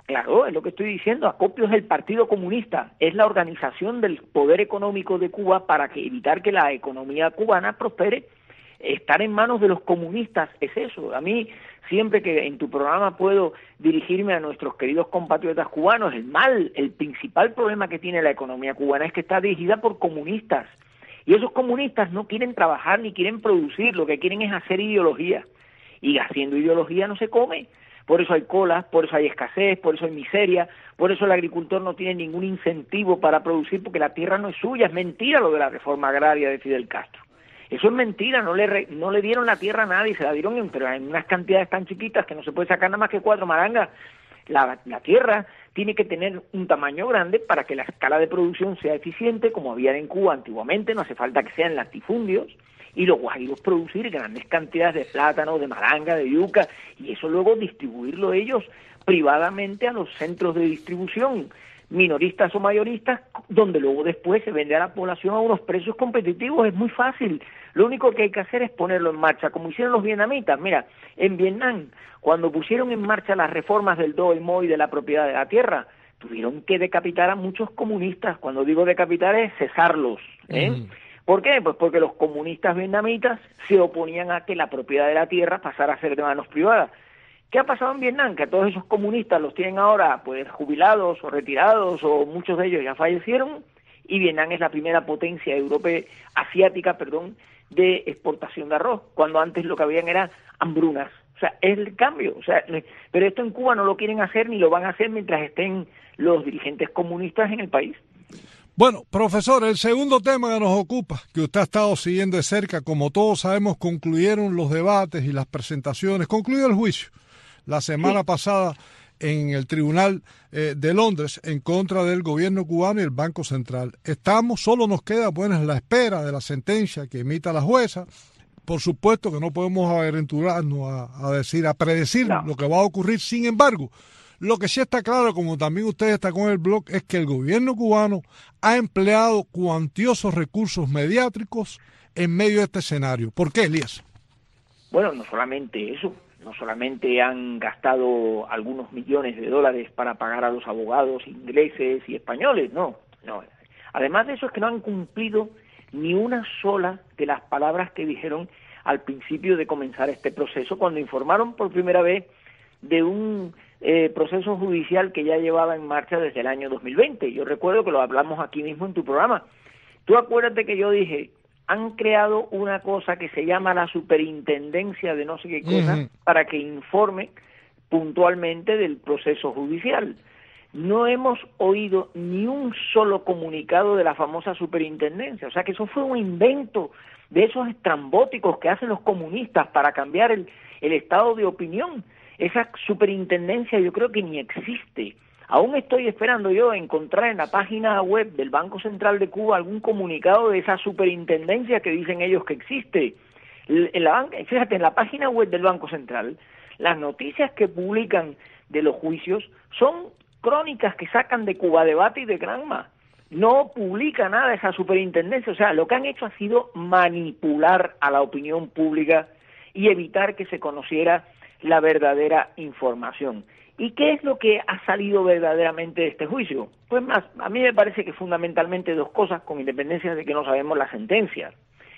Claro, es lo que estoy diciendo. Acopio es el Partido Comunista, es la organización del poder económico de Cuba para que evitar que la economía cubana prospere. Estar en manos de los comunistas es eso. A mí, siempre que en tu programa puedo dirigirme a nuestros queridos compatriotas cubanos, el mal, el principal problema que tiene la economía cubana es que está dirigida por comunistas. Y esos comunistas no quieren trabajar ni quieren producir, lo que quieren es hacer ideología. Y haciendo ideología no se come. Por eso hay colas, por eso hay escasez, por eso hay miseria, por eso el agricultor no tiene ningún incentivo para producir porque la tierra no es suya. Es mentira lo de la reforma agraria de Fidel Castro. Eso es mentira, no le re, no le dieron la tierra a nadie, se la dieron en, pero en unas cantidades tan chiquitas que no se puede sacar nada más que cuatro marangas. La, la tierra tiene que tener un tamaño grande para que la escala de producción sea eficiente, como había en Cuba antiguamente, no hace falta que sean latifundios, y los guajiros producir grandes cantidades de plátano, de malanga, de yuca, y eso luego distribuirlo ellos privadamente a los centros de distribución, minoristas o mayoristas, donde luego después se vende a la población a unos precios competitivos. Es muy fácil, lo único que hay que hacer es ponerlo en marcha, como hicieron los vietnamitas. Mira, en Vietnam, cuando pusieron en marcha las reformas del Do y Mo y de la propiedad de la tierra, tuvieron que decapitar a muchos comunistas. Cuando digo decapitar es cesarlos, ¿eh? Mm. ¿Por qué? Pues porque los comunistas vietnamitas se oponían a que la propiedad de la tierra pasara a ser de manos privadas. ¿Qué ha pasado en Vietnam? Que a todos esos comunistas los tienen ahora pues jubilados o retirados, o muchos de ellos ya fallecieron, y Vietnam es la primera potencia europea, asiática, perdón, de exportación de arroz, cuando antes lo que habían era hambrunas. O sea, es el cambio. O sea, pero esto en Cuba no lo quieren hacer ni lo van a hacer mientras estén los dirigentes comunistas en el país.
Bueno, profesor, el segundo tema que nos ocupa, que usted ha estado siguiendo de cerca, como todos sabemos, concluyeron los debates y las presentaciones, concluyó el juicio la semana sí. pasada en el Tribunal eh, de Londres en contra del gobierno cubano y el Banco Central. Estamos, solo nos queda pues la espera de la sentencia que emita la jueza. Por supuesto que no podemos aventurarnos a, a decir, a predecir no. lo que va a ocurrir. Sin embargo, lo que sí está claro, como también usted está con el blog, es que el gobierno cubano ha empleado cuantiosos recursos mediáticos en medio de este escenario. ¿Por qué, Elías?
Bueno, no solamente eso, no solamente han gastado algunos millones de dólares para pagar a los abogados ingleses y españoles, no, no. Además de eso es que no han cumplido ni una sola de las palabras que dijeron al principio de comenzar este proceso, cuando informaron por primera vez de un eh, proceso judicial que ya llevaba en marcha desde el año dos mil veinte. Yo recuerdo que lo hablamos aquí mismo en tu programa. Tú acuérdate que yo dije, han creado una cosa que se llama la superintendencia de no sé qué cosa, uh-huh. para que informe puntualmente del proceso judicial. No hemos oído ni un solo comunicado de la famosa superintendencia, o sea que eso fue un invento de esos estrambóticos que hacen los comunistas para cambiar el, el estado de opinión. Esa superintendencia yo creo que ni existe. Aún estoy esperando yo encontrar en la página web del Banco Central de Cuba algún comunicado de esa superintendencia que dicen ellos que existe. En la, fíjate, en la página web del Banco Central, las noticias que publican de los juicios son crónicas que sacan de Cuba Debate y de Granma. No publica nada de esa superintendencia. O sea, lo que han hecho ha sido manipular a la opinión pública y evitar que se conociera la verdadera información. ¿Y qué es lo que ha salido verdaderamente de este juicio? Pues más, a mí me parece que fundamentalmente dos cosas, con independencia de que no sabemos la sentencia.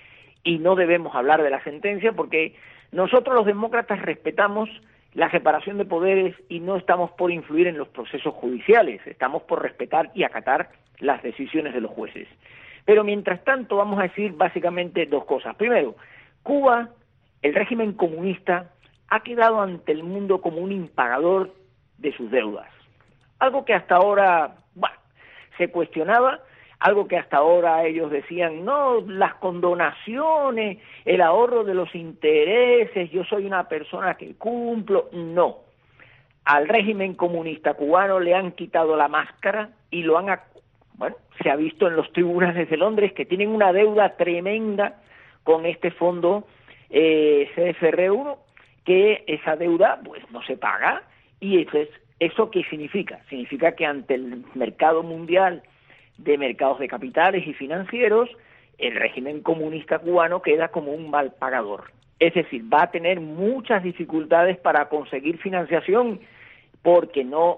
Y no debemos hablar de la sentencia porque nosotros los demócratas respetamos la separación de poderes y no estamos por influir en los procesos judiciales, estamos por respetar y acatar las decisiones de los jueces. Pero mientras tanto vamos a decir básicamente dos cosas. Primero, Cuba, el régimen comunista, ha quedado ante el mundo como un impagador de sus deudas. Algo que hasta ahora, bueno, se cuestionaba, algo que hasta ahora ellos decían, no, las condonaciones, el ahorro de los intereses, yo soy una persona que cumplo, no. Al régimen comunista cubano le han quitado la máscara y lo han, bueno, se ha visto en los tribunales de Londres que tienen una deuda tremenda con este fondo eh, C F R uno, que esa deuda pues no se paga, y eso, es, ¿eso qué significa? Significa que ante el mercado mundial de mercados de capitales y financieros, el régimen comunista cubano queda como un mal pagador. Es decir, va a tener muchas dificultades para conseguir financiación porque no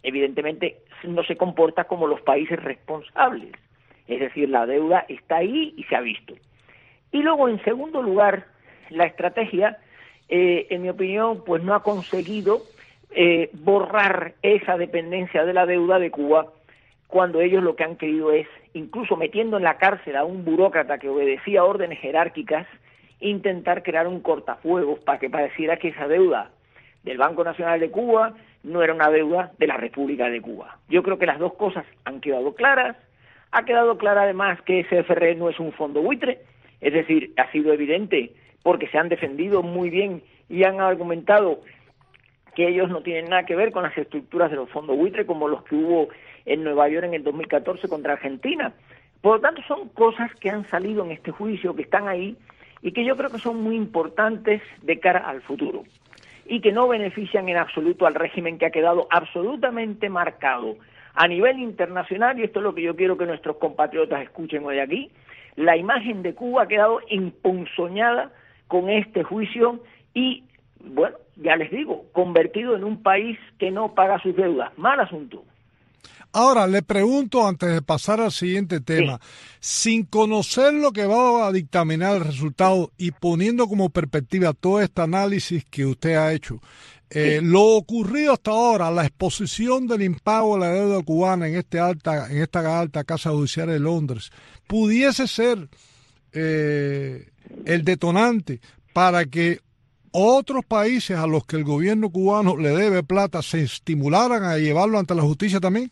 evidentemente no se comporta como los países responsables. Es decir, la deuda está ahí y se ha visto. Y luego, en segundo lugar, la estrategia, eh, en mi opinión, pues no ha conseguido eh, borrar esa dependencia de la deuda de Cuba, cuando ellos lo que han querido es, incluso metiendo en la cárcel a un burócrata que obedecía órdenes jerárquicas, intentar crear un cortafuegos para que pareciera que esa deuda del Banco Nacional de Cuba no era una deuda de la República de Cuba. Yo creo que las dos cosas han quedado claras. Ha quedado clara además que ese F R no es un fondo buitre, es decir, ha sido evidente porque se han defendido muy bien y han argumentado que ellos no tienen nada que ver con las estructuras de los fondos buitre como los que hubo en Nueva York en el dos mil catorce contra Argentina. Por lo tanto, son cosas que han salido en este juicio, que están ahí y que yo creo que son muy importantes de cara al futuro y que no benefician en absoluto al régimen que ha quedado absolutamente marcado a nivel internacional, y esto es lo que yo quiero que nuestros compatriotas escuchen hoy aquí. La imagen de Cuba ha quedado emponzoñada con este juicio y, bueno, ya les digo, convertido en un país que no paga sus deudas. Mal asunto.
Ahora, le pregunto, antes de pasar al siguiente tema, sí. sin conocer lo que va a dictaminar el resultado y poniendo como perspectiva todo este análisis que usted ha hecho, eh, sí. lo ocurrido hasta ahora, la exposición del impago de la deuda cubana en, este alta, en esta alta casa judicial de Londres, pudiese ser eh, el detonante para que otros países a los que el gobierno cubano le debe plata se estimularan a llevarlo ante la justicia también.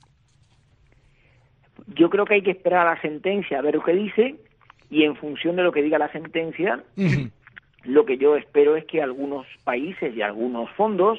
Yo creo que hay que esperar a la sentencia, a ver lo que dice, y en función de lo que diga la sentencia, uh-huh. lo que yo espero es que algunos países y algunos fondos,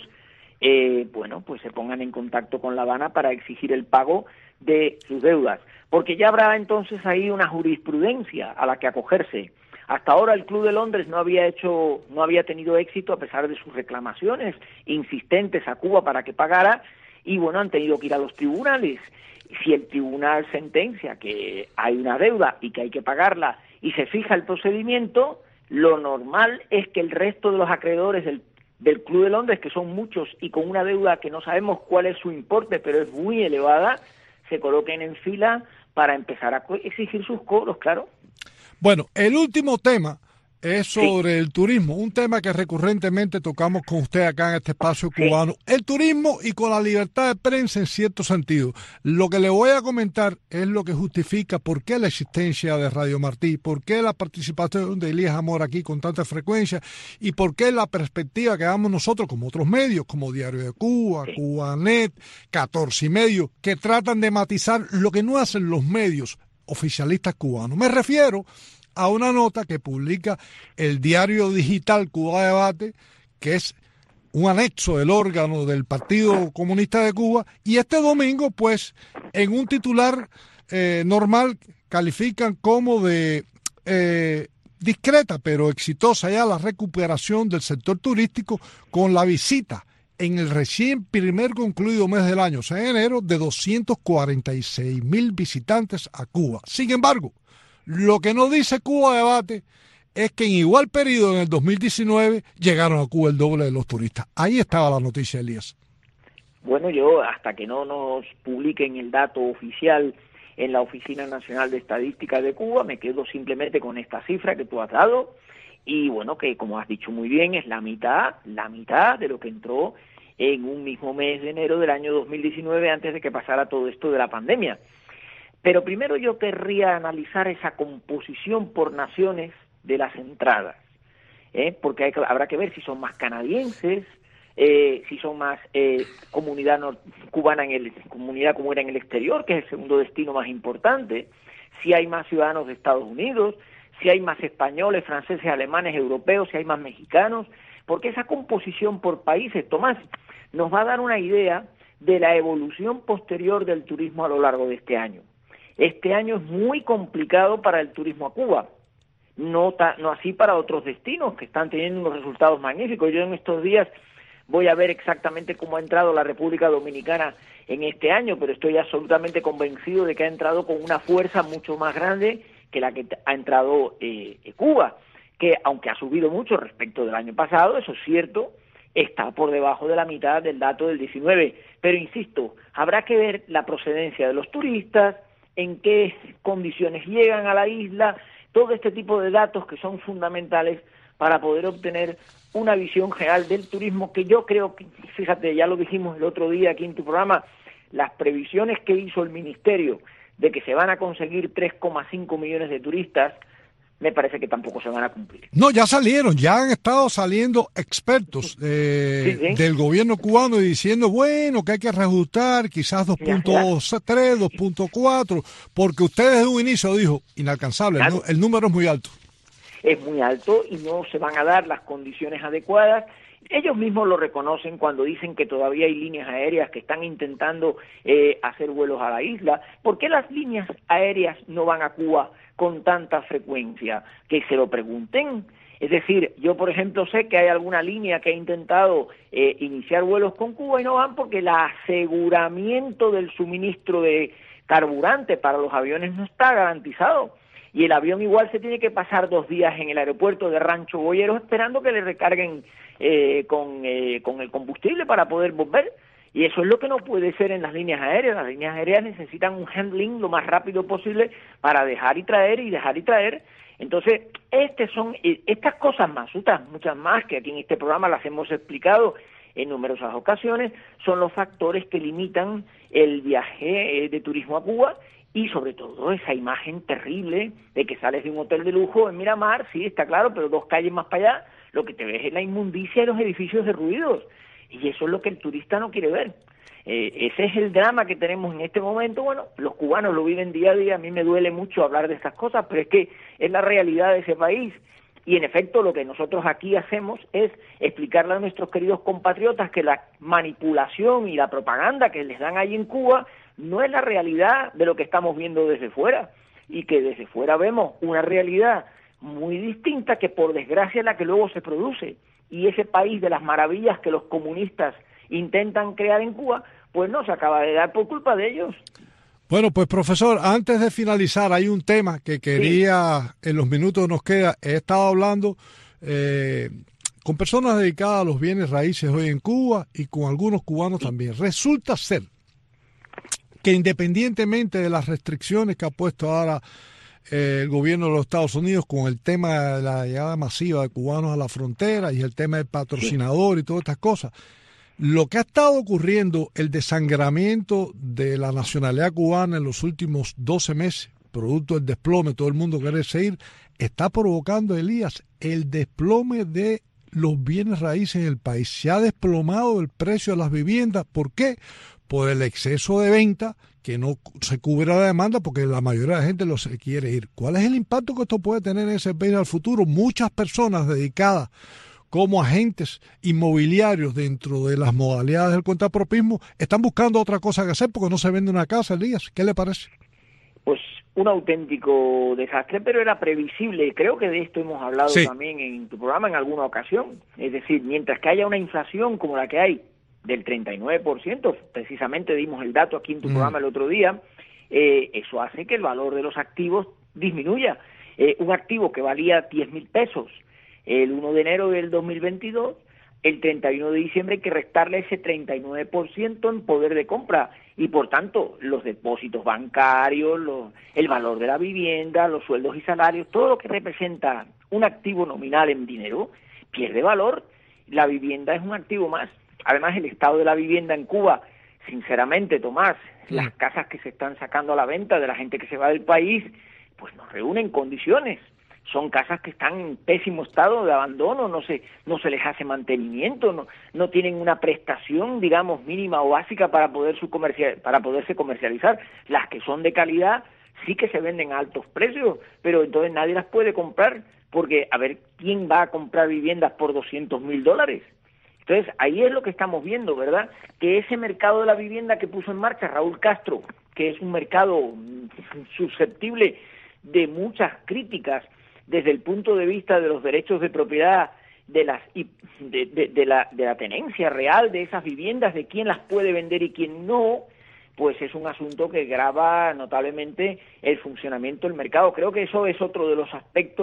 eh, bueno, pues se pongan en contacto con La Habana para exigir el pago de sus deudas, porque ya habrá entonces ahí una jurisprudencia a la que acogerse. Hasta ahora el Club de Londres no había hecho, no había tenido éxito a pesar de sus reclamaciones insistentes a Cuba para que pagara, y bueno, han tenido que ir a los tribunales. Si el tribunal sentencia que hay una deuda y que hay que pagarla y se fija el procedimiento, lo normal es que el resto de los acreedores del, del Club de Londres, que son muchos y con una deuda que no sabemos cuál es su importe, pero es muy elevada, se coloquen en fila para empezar a exigir sus cobros, claro.
Bueno, el último tema es sobre sí. el turismo, un tema que recurrentemente tocamos con usted acá en este espacio cubano. Sí. El turismo y con la libertad de prensa en cierto sentido. Lo que le voy a comentar es lo que justifica por qué la existencia de Radio Martí, por qué la participación de Elías Amor aquí con tanta frecuencia y por qué la perspectiva que damos nosotros como otros medios, como Diario de Cuba, sí. Cubanet, catorce y medio, que tratan de matizar lo que no hacen los medios oficialistas cubanos. Me refiero a una nota que publica el diario digital Cuba Debate, que es un anexo del órgano del Partido Comunista de Cuba, y este domingo, pues, en un titular eh, normal, califican como de eh, discreta pero exitosa ya la recuperación del sector turístico con la visita en el recién primer concluido mes del año, o sea, en enero, de doscientos cuarenta y seis mil visitantes a Cuba. Sin embargo, lo que no dice Cuba Debate es que en igual periodo, en el dos mil diecinueve, llegaron a Cuba el doble de los turistas. Ahí estaba la noticia, Elías.
Bueno, yo hasta que no nos publiquen el dato oficial en la Oficina Nacional de Estadística de Cuba, me quedo simplemente con esta cifra que tú has dado, y bueno, que como has dicho muy bien, es la mitad, la mitad de lo que entró en un mismo mes de enero del año dos mil diecinueve, antes de que pasara todo esto de la pandemia. Pero primero yo querría analizar esa composición por naciones de las entradas, ¿eh? porque hay que, habrá que ver si son más canadienses, eh, si son más eh, comunidad no, cubana en el comunidad como era en el exterior, que es el segundo destino más importante, si hay más ciudadanos de Estados Unidos, si hay más españoles, franceses, alemanes, europeos, si hay más mexicanos, porque esa composición por países, Tomás, nos va a dar una idea de la evolución posterior del turismo a lo largo de este año. Este año es muy complicado para el turismo a Cuba, no, ta, no así para otros destinos que están teniendo unos resultados magníficos. Yo en estos días voy a ver exactamente cómo ha entrado la República Dominicana en este año, pero estoy absolutamente convencido de que ha entrado con una fuerza mucho más grande que la que ha entrado eh, Cuba, que aunque ha subido mucho respecto del año pasado, eso es cierto, está por debajo de la mitad del dato del diecinueve. Pero insisto, habrá que ver la procedencia de los turistas, en qué condiciones llegan a la isla, todo este tipo de datos que son fundamentales para poder obtener una visión general del turismo, que yo creo que, fíjate, ya lo dijimos el otro día aquí en tu programa, las previsiones que hizo el Ministerio de que se van a conseguir tres coma cinco millones de turistas, me parece que tampoco se van a cumplir.
No, ya salieron, ya han estado saliendo expertos eh, sí, sí. del gobierno cubano y diciendo, bueno, que hay que reajustar quizás dos punto tres, dos punto cuatro, porque usted desde un inicio dijo, inalcanzable, claro. el, el número es muy alto.
Es muy alto y no se van a dar las condiciones adecuadas. Ellos mismos lo reconocen cuando dicen que todavía hay líneas aéreas que están intentando eh, hacer vuelos a la isla. ¿Por qué las líneas aéreas no van a Cuba con tanta frecuencia? Que se lo pregunten. Es decir, yo por ejemplo sé que hay alguna línea que ha intentado eh, iniciar vuelos con Cuba y no van porque el aseguramiento del suministro de carburante para los aviones no está garantizado. Y el avión igual se tiene que pasar dos días en el aeropuerto de Rancho Boyeros esperando que le recarguen eh, con, eh, con el combustible para poder volver. Y eso es lo que no puede ser en las líneas aéreas. Las líneas aéreas necesitan un handling lo más rápido posible para dejar y traer y dejar y traer. Entonces, este son estas cosas más, otras muchas más que aquí en este programa las hemos explicado en numerosas ocasiones, son los factores que limitan el viaje eh, de turismo a Cuba. Y sobre todo esa imagen terrible de que sales de un hotel de lujo en Miramar, sí, está claro, pero dos calles más para allá, lo que te ves es la inmundicia de los edificios derruidos. Y eso es lo que el turista no quiere ver. Eh, ese es el drama que tenemos en este momento. Bueno, los cubanos lo viven día a día, a mí me duele mucho hablar de estas cosas, pero es que es la realidad de ese país. Y en efecto lo que nosotros aquí hacemos es explicarle a nuestros queridos compatriotas que la manipulación y la propaganda que les dan ahí en Cuba no es la realidad de lo que estamos viendo desde fuera, y que desde fuera vemos una realidad muy distinta que por desgracia es la que luego se produce, y ese país de las maravillas que los comunistas intentan crear en Cuba, pues no se acaba de dar por culpa de ellos.
Bueno, pues profesor, antes de finalizar hay un tema que quería, sí. en los minutos que nos queda, he estado hablando eh, con personas dedicadas a los bienes raíces hoy en Cuba y con algunos cubanos sí. también. Resulta ser que independientemente de las restricciones que ha puesto ahora eh, el gobierno de los Estados Unidos con el tema de la llegada masiva de cubanos a la frontera y el tema del patrocinador sí. y todas estas cosas, lo que ha estado ocurriendo, el desangramiento de la nacionalidad cubana en los últimos doce meses, producto del desplome, todo el mundo quiere seguir, está provocando, Elías, el desplome de los bienes raíces en el país. Se ha desplomado el precio de las viviendas. ¿Por qué? Por el exceso de venta, que no se cubre la demanda porque la mayoría de la gente lo se quiere ir. ¿Cuál es el impacto que esto puede tener en ese país al futuro? Muchas personas dedicadas como agentes inmobiliarios dentro de las modalidades del contrapropismo están buscando otra cosa que hacer porque no se vende una casa, Elías. ¿Qué le parece?
Pues un auténtico desastre, pero era previsible. Creo que de esto hemos hablado sí. también en tu programa en alguna ocasión. Es decir, mientras que haya una inflación como la que hay, del treinta y nueve por ciento, precisamente dimos el dato aquí en tu mm. programa el otro día, eh, eso hace que el valor de los activos disminuya. Eh, un activo que valía diez mil pesos el primero de enero del dos mil veintidós, el treinta y uno de diciembre hay que restarle ese treinta y nueve por ciento en poder de compra, y por tanto los depósitos bancarios, los, el valor de la vivienda, los sueldos y salarios, todo lo que representa un activo nominal en dinero, pierde valor. La vivienda es un activo más. Además, el estado de la vivienda en Cuba, sinceramente, Tomás, sí. las casas que se están sacando a la venta de la gente que se va del país, pues no reúnen condiciones. Son casas que están en pésimo estado de abandono, no se, no se les hace mantenimiento, no, no tienen una prestación, digamos, mínima o básica para poder su comercial, para poderse comercializar. Las que son de calidad sí que se venden a altos precios, pero entonces nadie las puede comprar, porque, a ver, ¿quién va a comprar viviendas por doscientos mil dólares? Entonces, ahí es lo que estamos viendo, ¿verdad? Que ese mercado de la vivienda que puso en marcha Raúl Castro, que es un mercado susceptible de muchas críticas desde el punto de vista de los derechos de propiedad, de las de, de, de, la, de la tenencia real de esas viviendas, de quién las puede vender y quién no, pues es un asunto que grava notablemente el funcionamiento del mercado. Creo que eso es otro de los aspectos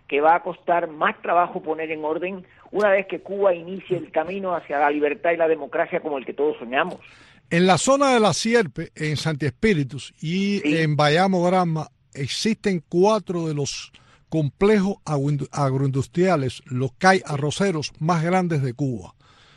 que va a costar más trabajo poner en orden una vez que Cuba inicie el camino hacia la libertad y la democracia como el que todos soñamos.
En la zona de la Sierpe, en Santi Espíritus y sí. en Bayamo Granma, existen cuatro de los complejos agroindustriales, los C A I arroceros más grandes de Cuba.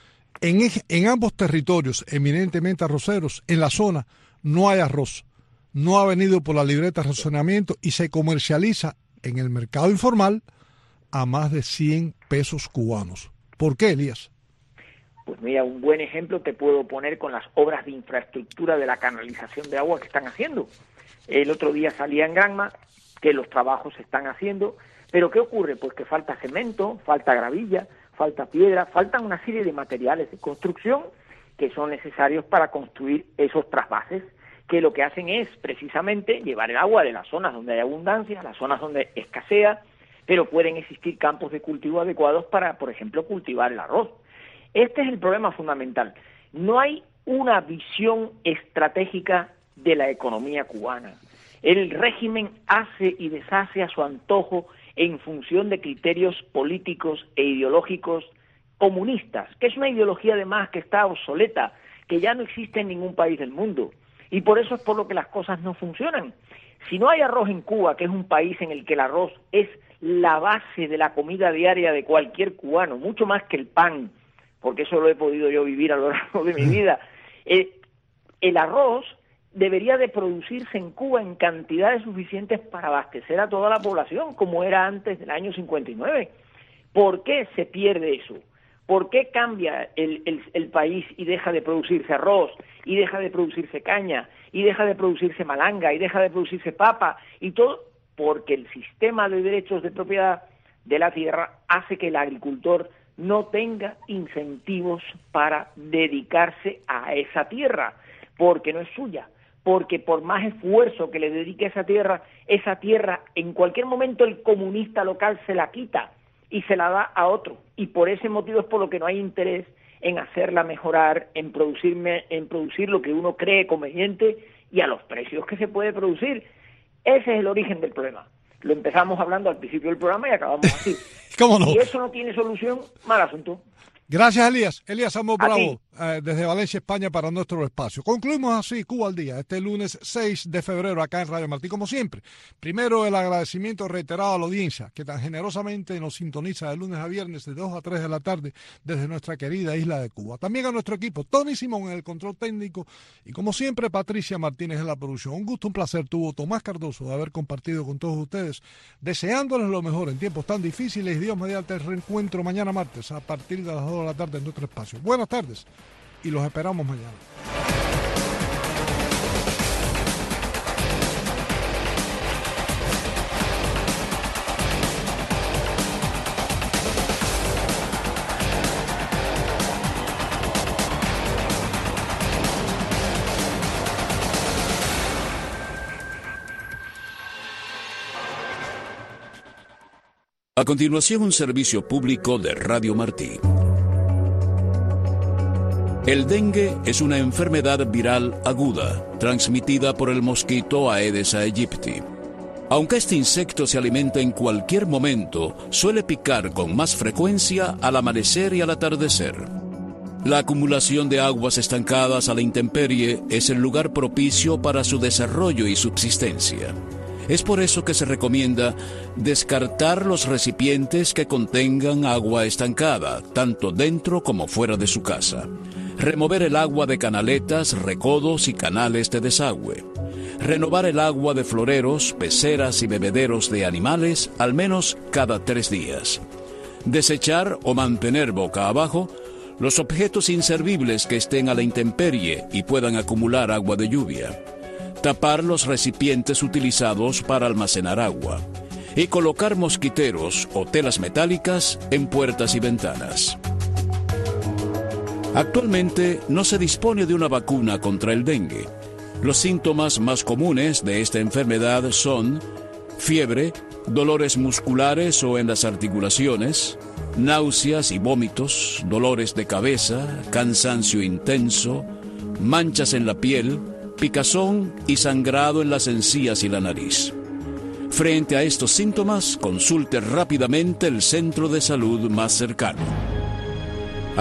En, en ambos territorios, eminentemente arroceros, en la zona no hay arroz, no ha venido por la libreta de racionamiento y se comercializa en el mercado informal a más de cien pesos cubanos. ¿Por qué, Elías?
Pues mira, un buen ejemplo te puedo poner con las obras de infraestructura de la canalización de agua que están haciendo. El otro día salía en Granma que los trabajos se están haciendo, pero ¿qué ocurre? Pues que falta cemento, falta gravilla, falta piedra, faltan una serie de materiales de construcción que son necesarios para construir esos trasvases, que lo que hacen es precisamente llevar el agua de las zonas donde hay abundancia a las zonas donde escasea, pero pueden existir campos de cultivo adecuados para, por ejemplo, cultivar el arroz. Este es el problema fundamental. No hay una visión estratégica de la economía cubana. El régimen hace y deshace a su antojo en función de criterios políticos e ideológicos comunistas, que es una ideología además que está obsoleta, que ya no existe en ningún país del mundo. Y por eso es por lo que las cosas no funcionan. Si no hay arroz en Cuba, que es un país en el que el arroz es la base de la comida diaria de cualquier cubano, mucho más que el pan, porque eso lo he podido yo vivir a lo largo de mi vida, eh, el arroz debería de producirse en Cuba en cantidades suficientes para abastecer a toda la población, como era antes del año cincuenta y nueve. ¿Por qué se pierde eso? ¿Por qué cambia el, el, el país y deja de producirse arroz, y deja de producirse caña, y deja de producirse malanga, y deja de producirse papa, y todo? Porque el sistema de derechos de propiedad de la tierra hace que el agricultor no tenga incentivos para dedicarse a esa tierra, porque no es suya, porque por más esfuerzo que le dedique a esa tierra, esa tierra en cualquier momento el comunista local se la quita y se la da a otro, y por ese motivo es por lo que no hay interés en hacerla mejorar, en producirme, en producir lo que uno cree conveniente y a los precios que se puede producir. Ese es el origen del problema. Lo empezamos hablando al principio del programa y acabamos así.
¿Cómo no?
Si eso no tiene solución, mal asunto.
Gracias, Elías. Elías Amos Bravo, eh, desde Valencia, España, para nuestro espacio. Concluimos así Cuba al Día, este lunes seis de febrero, acá en Radio Martí, como siempre. Primero, el agradecimiento reiterado a la audiencia, que tan generosamente nos sintoniza de lunes a viernes, de dos a tres de la tarde, desde nuestra querida isla de Cuba. También a nuestro equipo, Tony Simón en el control técnico, y como siempre, Patricia Martínez en la producción. Un gusto, un placer tuvo Tomás Cardoso de haber compartido con todos ustedes, deseándoles lo mejor en tiempos tan difíciles, y Dios mediante el reencuentro mañana martes, a partir de las dos de la tarde en nuestro espacio. Buenas tardes y los esperamos mañana.
A continuación, un servicio público de Radio Martí. El dengue es una enfermedad viral aguda, transmitida por el mosquito Aedes aegypti. Aunque este insecto se alimenta en cualquier momento, suele picar con más frecuencia al amanecer y al atardecer. La acumulación de aguas estancadas a la intemperie es el lugar propicio para su desarrollo y subsistencia. Es por eso que se recomienda descartar los recipientes que contengan agua estancada, tanto dentro como fuera de su casa. Remover el agua de canaletas, recodos y canales de desagüe. Renovar el agua de floreros, peceras y bebederos de animales al menos cada tres días. Desechar o mantener boca abajo los objetos inservibles que estén a la intemperie y puedan acumular agua de lluvia. Tapar los recipientes utilizados para almacenar agua. Y colocar mosquiteros o telas metálicas en puertas y ventanas. Actualmente no se dispone de una vacuna contra el dengue. Los síntomas más comunes de esta enfermedad son fiebre, dolores musculares o en las articulaciones, náuseas y vómitos, dolores de cabeza, cansancio intenso, manchas en la piel, picazón y sangrado en las encías y la nariz. Frente a estos síntomas, consulte rápidamente el centro de salud más cercano.